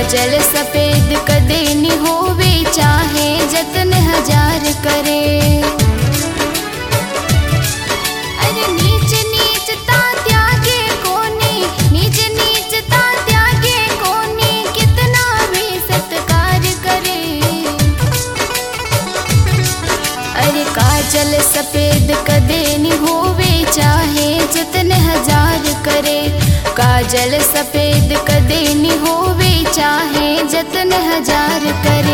काजल सफेद कदे नी होवे चाहे जतन हजार करे। अरे नीच नीचता त्यागे कोनी, नीच नीचता त्यागे कोनी, कितना भी सत्कार करे। अरे काजल सफेद कदे नी होवे चाहे जतन हजार करे। काजल सफेद कदे नी होवे चाहे जतन हजार करे।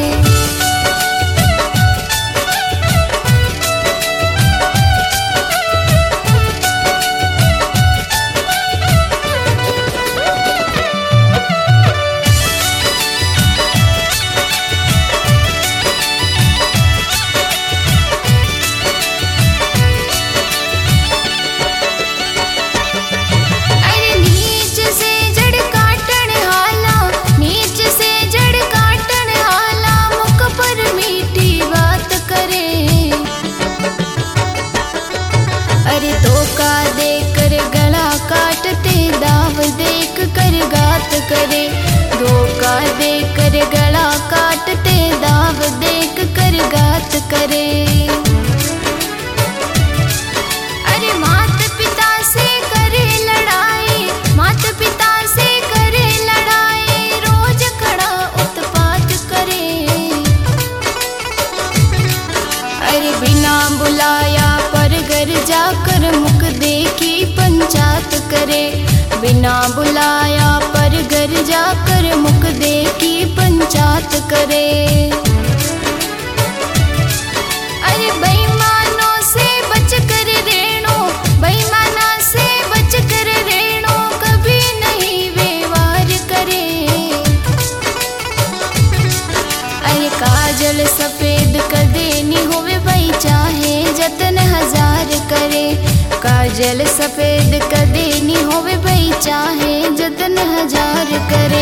अरे धोखा देकर गला काटते दाव देख कर घात करे। धोखा देकर गला काटते दाव देख कर घात करे। अरे मात पिता से करे लड़ाई, मात पिता से करे लड़ाई, रोज खड़ा उत्पात करे। अरे बिना बुलाया पर घर जाकर मुख देखी पंचायत करे। बिना बुलाया पर घर जाकर मुख देखी पंचायत करे। अरे बेईमानों से बच कर रहनो, बेईमाना से बच कर रहनो, कभी नहीं व्यवहार करे। अरे काजल सफेद कदे नी होवे भाई चाहे जतन हजार करे। काजल सफेद कदे नी होवे भाई चाहे जतन हजार करे।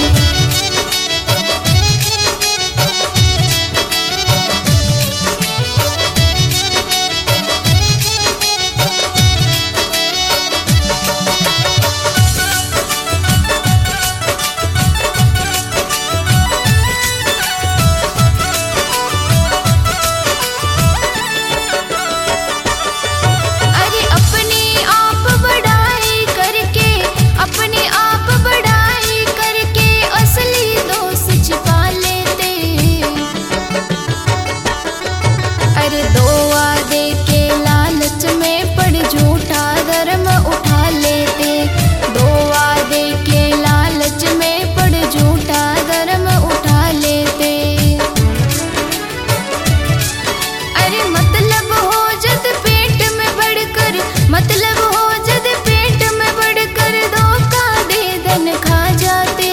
मतलब हो जद पेट में बढ़कर धोखा दे धन खा जाते।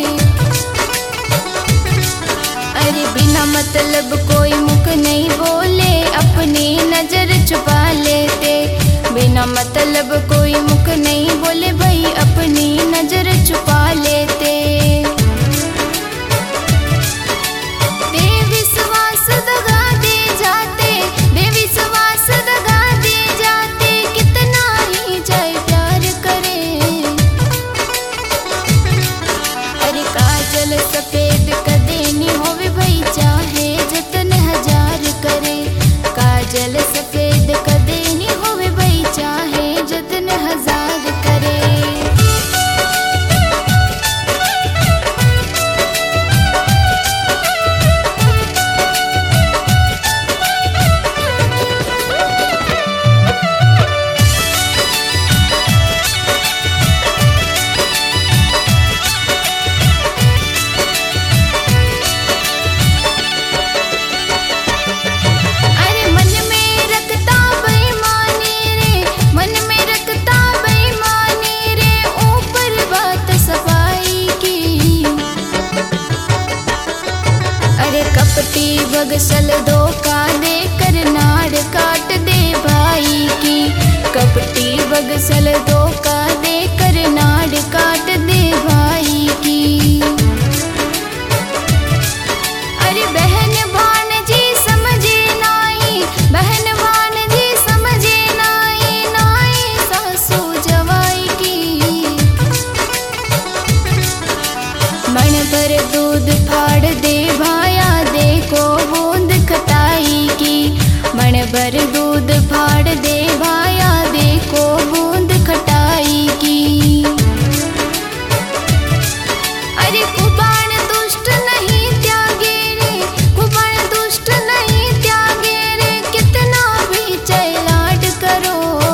अरे बिना मतलब कोई मुख नहीं बोले अपनी नजर छुपा लेते। बिना मतलब कोई मुख नहीं बोले भाई अपनी नजर छुपा लेते। दे विश्वास दगा दे जाते, दे विश्वास दगा दे जाते, कितना ही जाए प्यार करे। अरे काजल सफेद कदे नी होवे भाई चाहे जतन हजार करे। काजल सफेद कदे नी होवे भाई चाहे जतन हजार करे। कपटी बगसल धोखा देकर नाड़ काट दे भाई की। कपटी बगसल धोखा देकर नाड़ काट दे भाई की। अरे बहन भानजी समझे नाई, बहन भानजी समझे नाई, नाई सासू जवाई की। मन दूध फाड़ दे भाया देखो बूंद खटाई की। अरे कुबाण दुष्ट नहीं त्यागे रे, कुबाण दुष्ट नहीं त्यागे रे, कितना भी चलाड करो।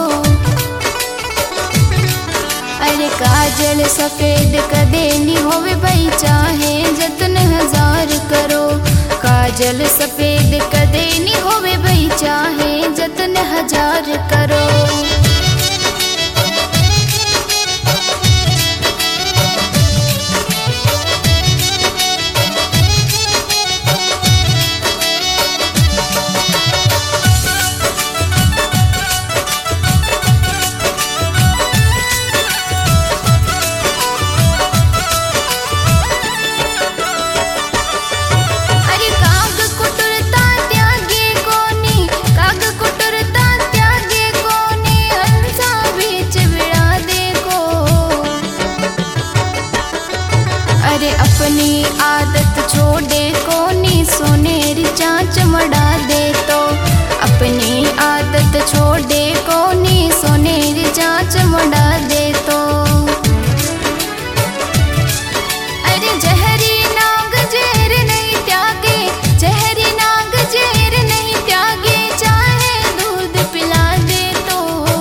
अरे काजल सफेद कदे नी होवे भाई चाहे जतन हजार करो। काजल सफेद कदे नी होवे भाई चाहे जतन हजार करो। अरे अपनी आदत छोड़े कोनी सोनेरी चांच मड़ा दे तो। अपनी आदत छोड़े कोनी सोनेरी चांच मड़ा दे तो। अरे जहरी नाग जहर नहीं त्यागे, जहरी नाग जहर नहीं त्यागे, चाहे दूध पिला दे तो।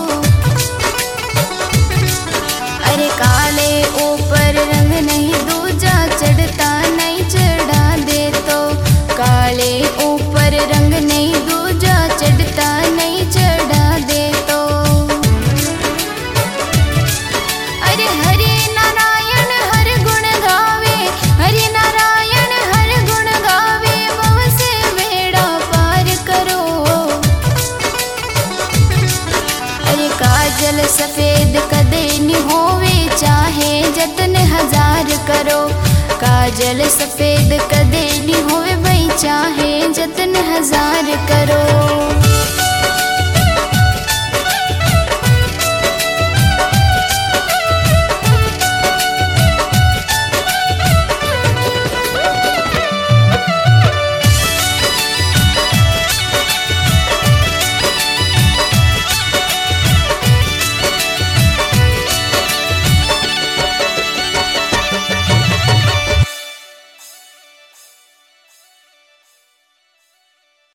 अरे काले ऊपर रंग नहीं चढ़ता नहीं चढ़ा दे तो। काले ऊपर रंग नहीं दूजा चढ़ता नहीं चढ़ा दे तो। अरे हरे नारायण हर गुण गावे, हरे नारायण हर गुण गावे, भव से बेड़ा पार करो। अरे काजल सफेद कदे नी होवे चाहे जतन हजार करो। काजल सफेद कदे नी होवे भाई चाहे जतन हजार करो।